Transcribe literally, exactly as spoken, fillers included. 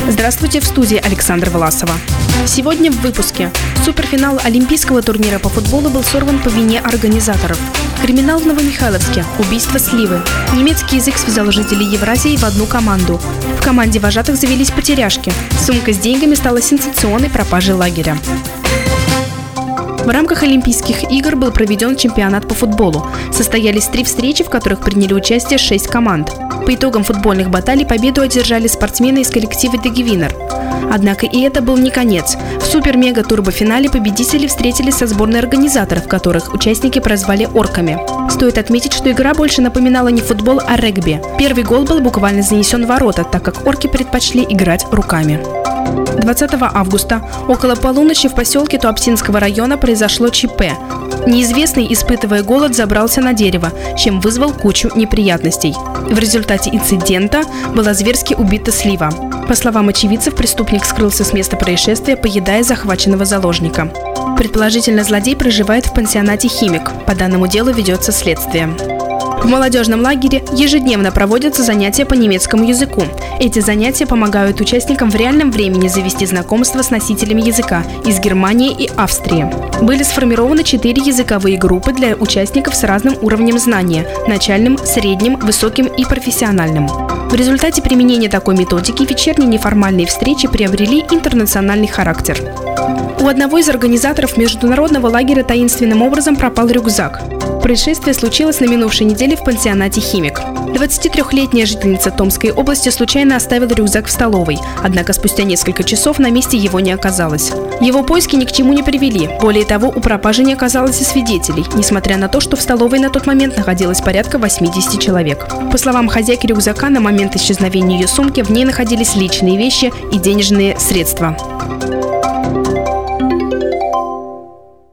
Здравствуйте, в студии Александра Власова. Сегодня в выпуске. Суперфинал Олимпийского турнира по футболу был сорван по вине организаторов. Криминал в Новомихайловске. Убийство Сливы. Немецкий язык связал жителей Евразии в одну команду. В команде вожатых завелись потеряшки. Сумка с деньгами стала сенсационной пропажей лагеря. В рамках Олимпийских игр был проведен чемпионат по футболу. Состоялись три встречи, в которых приняли участие шесть команд. По итогам футбольных баталий победу одержали спортсмены из коллектива «Дегевинер». Однако и это был не конец. В супер-мега-турбофинале победители встретились со сборной организаторов, которых участники прозвали «орками». Стоит отметить, что игра больше напоминала не футбол, а регби. Первый гол был буквально занесен в ворота, так как орки предпочли играть руками. двадцатого августа около полуночи в поселке Туапсинского района произошло ЧП. Неизвестный, испытывая голод, забрался на дерево, чем вызвал кучу неприятностей. В результате инцидента была зверски убита Слива. По словам очевидцев, преступник скрылся с места происшествия, поедая захваченного заложника. Предположительно, злодей проживает в пансионате «Химик». По данному делу ведется следствие. В молодежном лагере ежедневно проводятся занятия по немецкому языку. Эти занятия помогают участникам в реальном времени завести знакомство с носителями языка из Германии и Австрии. Были сформированы четыре языковые группы для участников с разным уровнем знания – начальным, средним, высоким и профессиональным. В результате применения такой методики вечерние неформальные встречи приобрели интернациональный характер. У одного из организаторов международного лагеря таинственным образом пропал рюкзак. Происшествие случилось на минувшей неделе в пансионате «Химик». двадцатитрёхлетняя жительница Томской области случайно оставила рюкзак в столовой, однако спустя несколько часов на месте его не оказалось. Его поиски ни к чему не привели. Более того, у пропажи не оказалось и свидетелей, несмотря на то, что в столовой на тот момент находилось порядка восьмидесяти человек. По словам хозяйки рюкзака, на момент исчезновения ее сумки в ней находились личные вещи и денежные средства.